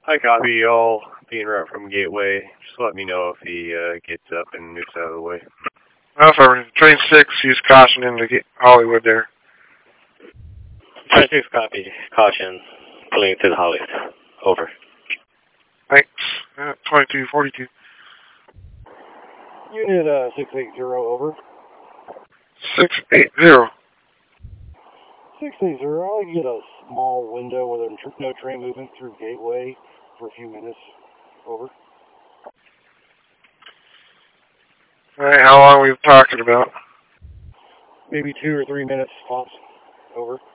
Hi, copy. All being route from Gateway. Just let me know if he gets up and moves out of the way. Affirmative. Train 6, use caution into Hollywood there. Train 6, copy. Caution. Pulling to the Hollywood. Over. Thanks. 2242. Unit 680, over. 680. 680, I can get a small window where there's no train movement through Gateway for a few minutes. Over. Alright, how long are we talking about? Maybe 2 or 3 minutes tops. Over.